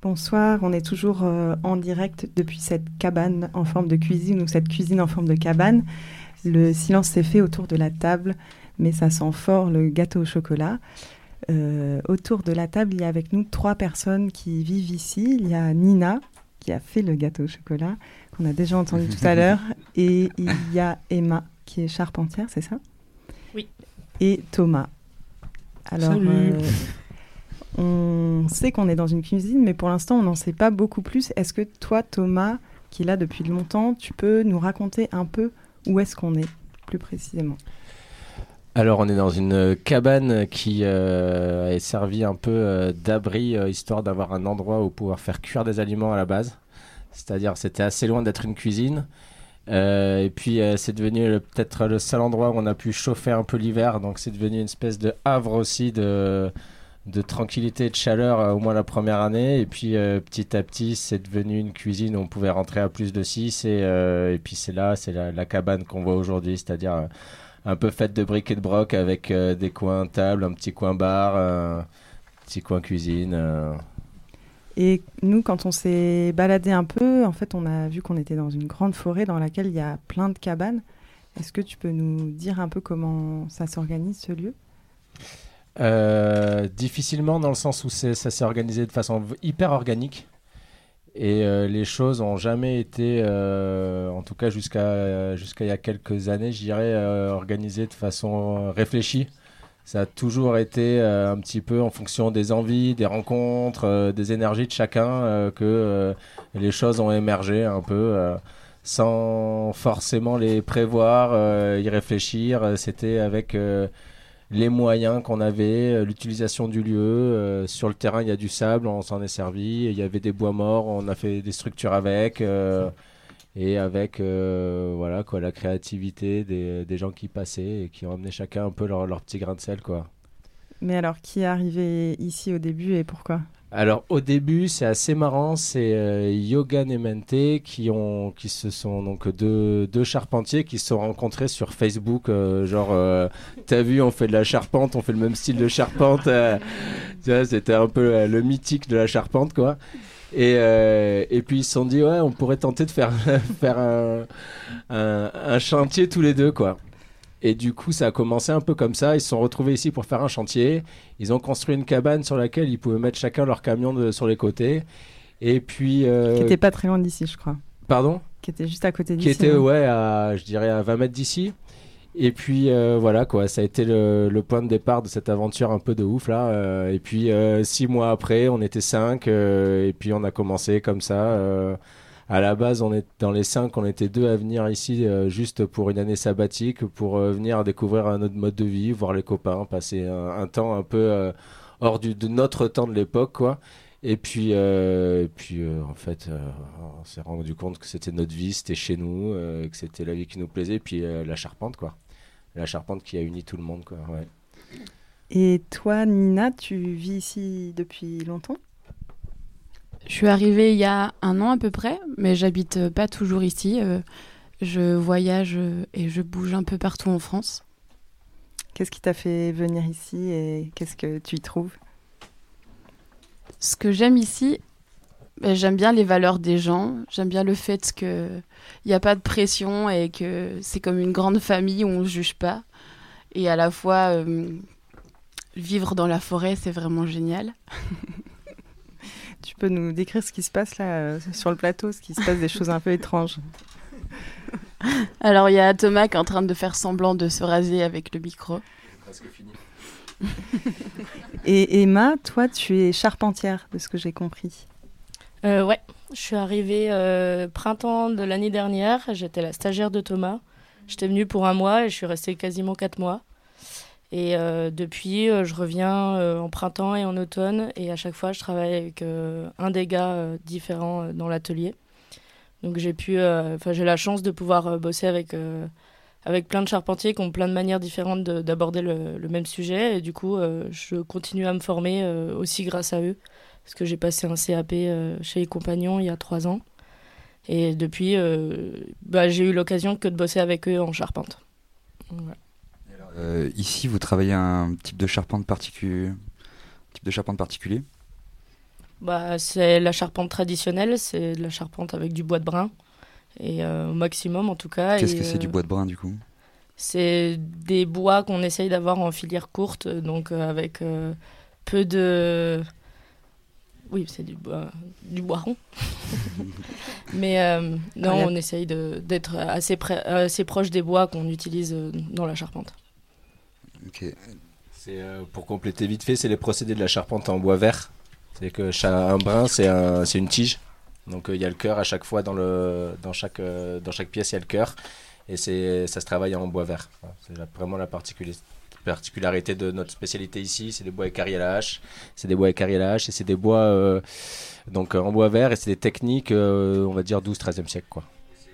Bonsoir, on est toujours en direct depuis cette cabane en forme de cuisine ou cette cuisine en forme de cabane. Le silence s'est fait autour de la table, mais ça sent fort le gâteau au chocolat. Autour de la table, il y a avec nous 3 personnes qui vivent ici. Il y a Nina, qui a fait le gâteau au chocolat, qu'on a déjà entendu tout à l'heure. Et il y a Emma, qui est charpentière, c'est ça ? Oui. Et Thomas. Alors, salut. On sait qu'on est dans une cuisine, mais pour l'instant, on n'en sait pas beaucoup plus. Est-ce que toi, Thomas, qui est là depuis longtemps, tu peux nous raconter un peu où est-ce qu'on est, plus précisément ? Alors, on est dans une cabane qui est servie un peu d'abri, histoire d'avoir un endroit où pouvoir faire cuire des aliments à la base. C'est-à-dire, c'était assez loin d'être une cuisine. Et puis, c'est devenu peut-être le seul endroit où on a pu chauffer un peu l'hiver. Donc, c'est devenu une espèce de havre aussi de tranquillité et de chaleur, au moins la première année. Et puis, petit à petit, c'est devenu une cuisine où on pouvait rentrer à plus de 6. Et puis, c'est la cabane qu'on voit aujourd'hui, c'est-à-dire un peu faite de briques et de broc avec des coins table, un petit coin bar, un petit coin cuisine. Et nous, quand on s'est baladé un peu, en fait, on a vu qu'on était dans une grande forêt dans laquelle il y a plein de cabanes. Est-ce que tu peux nous dire un peu comment ça s'organise, ce lieu ? Difficilement, dans le sens où ça s'est organisé de façon hyper organique. Et les choses n'ont jamais été, en tout cas jusqu'à il y a quelques années, je dirais, organisées de façon réfléchie. Ça a toujours été un petit peu en fonction des envies, des rencontres, des énergies de chacun que les choses ont émergé un peu sans forcément les prévoir, y réfléchir. C'était avec les moyens qu'on avait, l'utilisation du lieu. Sur le terrain, il y a du sable, on s'en est servi. Il y avait des bois morts, on a fait des structures avec. Et avec voilà, quoi, la créativité des gens qui passaient et qui ont amené chacun un peu leur petit grain de sel, quoi. Mais alors, qui est arrivé ici au début et pourquoi ? Alors au début, c'est assez marrant, c'est Yogan et Mente qui se sont donc deux charpentiers qui se sont rencontrés sur Facebook, t'as vu, on fait de la charpente, on fait le même style de charpente, tu vois, c'était un peu le mythique de la charpente, quoi. Et puis ils se sont dit ouais, on pourrait tenter de faire un chantier tous les deux, quoi. Et du coup, ça a commencé un peu comme ça. Ils se sont retrouvés ici pour faire un chantier. Ils ont construit une cabane sur laquelle ils pouvaient mettre chacun leur camion sur les côtés. Et puis... Qui n'était pas très loin d'ici, je crois. Pardon ? Qui était juste à côté d'ici. Qui était, ouais, je dirais à 20 mètres d'ici. Et puis, voilà, quoi. Ça a été le point de départ de cette aventure un peu de ouf, là. Et puis, 6 mois après, on était 5. Et puis, on a commencé comme ça. À la base, dans les 5, on était 2 à venir ici juste pour une année sabbatique, pour venir découvrir un autre mode de vie, voir les copains, passer un temps un peu hors de notre temps de l'époque, quoi. Et puis, en fait, on s'est rendu compte que c'était notre vie, c'était chez nous, que c'était la vie qui nous plaisait, et puis la charpente, quoi. La charpente qui a uni tout le monde, quoi. Ouais. Et toi, Nina, tu vis ici depuis longtemps ? Je suis arrivée il y a 1 an à peu près, mais j'habite pas toujours ici. Je voyage et je bouge un peu partout en France. Qu'est-ce qui t'a fait venir ici et qu'est-ce que tu y trouves ? Ce que j'aime ici, j'aime bien les valeurs des gens. J'aime bien le fait qu'il n'y a pas de pression et que c'est comme une grande famille où on ne juge pas. Et à la fois, vivre dans la forêt, c'est vraiment génial. Tu peux nous décrire ce qui se passe là sur le plateau, ce qui se passe des choses un peu étranges. Alors, il y a Thomas qui est en train de faire semblant de se raser avec le micro. Presque fini. Et Emma, toi, tu es charpentière, de ce que j'ai compris. Ouais, je suis arrivée printemps de l'année dernière. J'étais la stagiaire de Thomas. J'étais venue pour 1 mois et je suis restée quasiment 4 mois. Et depuis, je reviens en printemps et en automne. Et à chaque fois, je travaille avec un des gars différents dans l'atelier. Donc j'ai la chance de pouvoir bosser avec plein de charpentiers qui ont plein de manières différentes d'aborder le même sujet. Et du coup, je continue à me former aussi grâce à eux. Parce que j'ai passé un CAP chez les Compagnons il y a 3 ans. Et depuis, j'ai eu l'occasion que de bosser avec eux en charpente. Donc, voilà. Ici, vous travaillez un type de charpente particulier ? C'est la charpente traditionnelle, c'est de la charpente avec du bois de brun, et au maximum en tout cas. Qu'est-ce que c'est du bois de brun du coup ? C'est des bois qu'on essaye d'avoir en filière courte, donc avec peu de... Oui, c'est du bois rond. Mais non, on essaye d'être assez proche des bois qu'on utilise dans la charpente. Ok. Pour compléter vite fait, c'est les procédés de la charpente en bois vert. C'est que un brin, c'est une tige. Donc il y a le cœur à chaque fois dans chaque pièce, il y a le cœur. Et ça se travaille en bois vert. C'est vraiment la particularité de notre spécialité ici. C'est des bois équarris à la hache. C'est des bois équarris à la hache et c'est des bois donc en bois vert, et c'est des techniques, on va dire 12-13e siècle, quoi.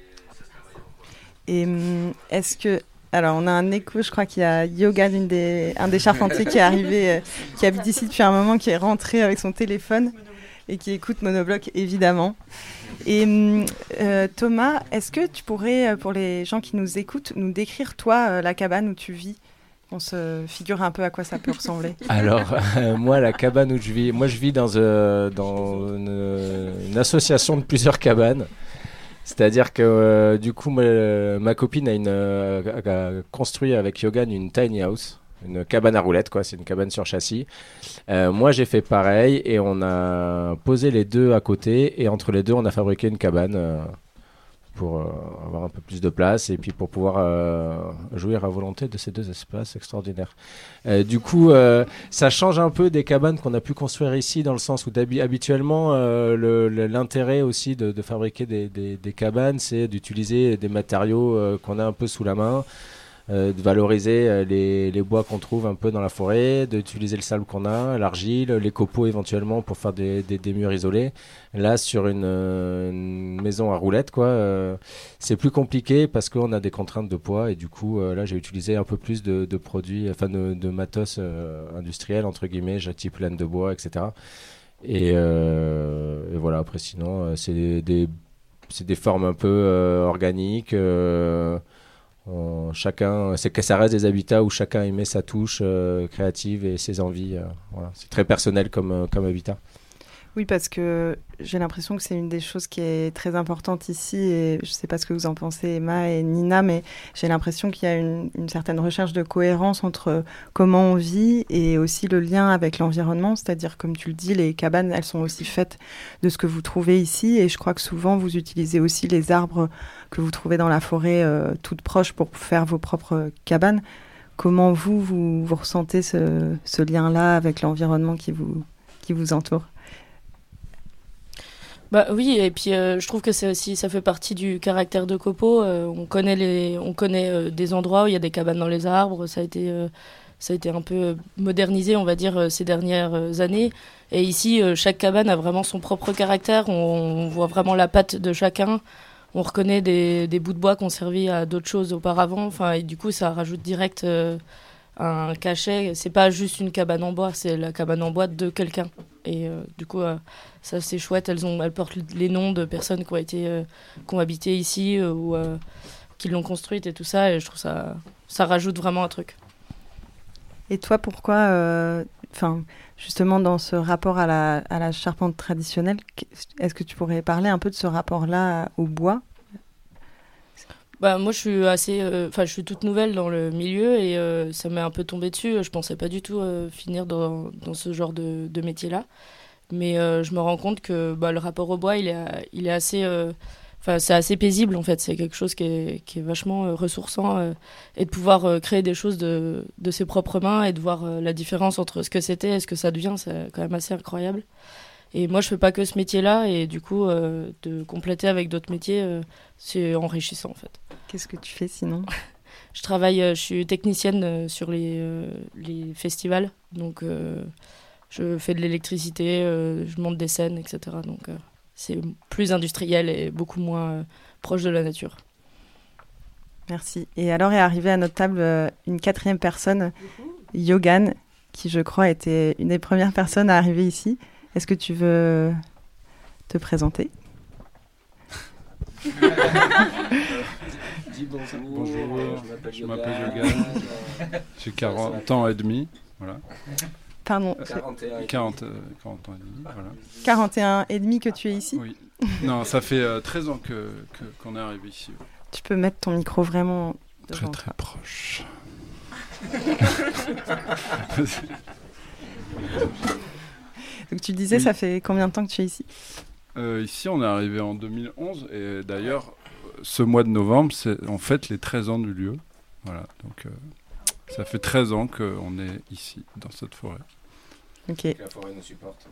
Et est-ce que... Alors, on a un écho, je crois qu'il y a Yogan, un des charpentiers qui est arrivé, qui habite ici depuis un moment, qui est rentré avec son téléphone et qui écoute Monobloc, évidemment. Et Thomas, est-ce que tu pourrais, pour les gens qui nous écoutent, nous décrire, toi, la cabane où tu vis ? On se figure un peu à quoi ça peut ressembler. Alors, moi, la cabane où je vis dans une association de plusieurs cabanes. C'est-à-dire que du coup, ma copine a construit avec Yogan une tiny house, une cabane à roulettes, quoi. C'est une cabane sur châssis. Moi, j'ai fait pareil et on a posé les deux à côté, et entre les deux, on a fabriqué une cabane pour avoir un peu plus de place et puis pour pouvoir jouir à volonté de ces deux espaces extraordinaires. Du coup, ça change un peu des cabanes qu'on a pu construire ici, dans le sens où habituellement, l'intérêt aussi de fabriquer des cabanes, c'est d'utiliser des matériaux qu'on a un peu sous la main, de valoriser les bois qu'on trouve un peu dans la forêt, d'utiliser le sable qu'on a, l'argile, les copeaux éventuellement pour faire des murs isolés. Là, sur une maison à roulettes, quoi, c'est plus compliqué parce qu'on a des contraintes de poids, et du coup, là, j'ai utilisé un peu plus de produits, enfin de matos industriels, entre guillemets, type laine de bois, etc. Et voilà, après, sinon, c'est des formes un peu organiques. C'est que ça reste des habitats où chacun y met sa touche créative et ses envies. Voilà. C'est très personnel comme habitat. Oui, parce que j'ai l'impression que c'est une des choses qui est très importante ici, et je ne sais pas ce que vous en pensez, Emma et Nina, mais j'ai l'impression qu'il y a une certaine recherche de cohérence entre comment on vit et aussi le lien avec l'environnement. C'est-à-dire, comme tu le dis, les cabanes, elles sont aussi faites de ce que vous trouvez ici, et je crois que souvent vous utilisez aussi les arbres que vous trouvez dans la forêt toutes proches pour faire vos propres cabanes. Comment vous ressentez ce lien-là avec l'environnement qui vous entoure ? Bah oui, et puis je trouve que ça fait partie du caractère de Copeaux. On connaît des endroits où il y a des cabanes dans les arbres. Ça a été un peu modernisé, on va dire, ces dernières années. Et ici, chaque cabane a vraiment son propre caractère. On voit vraiment la patte de chacun. On reconnaît des bouts de bois qui ont servi à d'autres choses auparavant. Enfin, et du coup, ça rajoute direct un cachet. C'est pas juste une cabane en bois, c'est la cabane en bois de quelqu'un. Et du coup, ça c'est chouette. Elles portent les noms de personnes qui ont habité ici ou qui l'ont construite et tout ça. Et je trouve ça rajoute vraiment un truc. Et toi, pourquoi, justement dans ce rapport à la charpente traditionnelle, est-ce que tu pourrais parler un peu de ce rapport-là au bois ? Bah, moi, je suis toute nouvelle dans le milieu et ça m'est un peu tombé dessus. Je pensais pas du tout finir dans ce genre de métier-là. Mais je me rends compte que le rapport au bois, il est assez... c'est assez paisible, en fait. C'est quelque chose qui est vachement ressourçant. Et de pouvoir créer des choses de ses propres mains et de voir la différence entre ce que c'était et ce que ça devient, c'est quand même assez incroyable. Et moi, je fais pas que ce métier-là. Et du coup, de compléter avec d'autres métiers, c'est enrichissant, en fait. Qu'est-ce que tu fais sinon ? Je suis technicienne sur les festivals. Donc, je fais de l'électricité, je monte des scènes, etc. Donc, c'est plus industriel et beaucoup moins proche de la nature. Merci. Et alors est arrivée à notre table une quatrième personne, Yogan, qui je crois était une des premières personnes à arriver ici. Est-ce que tu veux te présenter ? Dis bonjour, je m'appelle Yogan, j'ai 40 ans et demi, voilà. Pardon, 40 ans et demi, voilà. 41 et demi que tu es ici. Oui. Non, ça fait 13 ans qu'on est arrivé ici. Ouais. Tu peux mettre ton micro vraiment devant Très toi. proche. Donc tu disais, Oui. ça fait combien de temps que tu es ici? Ici, on est arrivé en 2011 et d'ailleurs, ce mois de novembre, on fête les 13 ans du lieu. Voilà, donc ça fait 13 ans qu'on est ici, dans cette forêt. Ok. La forêt nous supporte.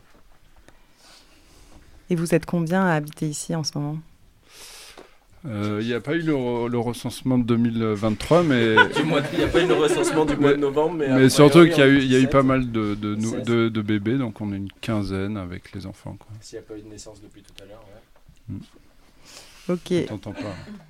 Et vous êtes combien à habiter ici en ce moment? Il n'y a pas eu le recensement de 2023, mais, Il n'y a pas eu le recensement du mois de novembre, mais surtout qu'il y a eu pas mal de bébés, donc on est une quinzaine avec les enfants. Quoi. S'il n'y a pas eu de naissance depuis tout à l'heure, ouais. Ok. On t'entend pas.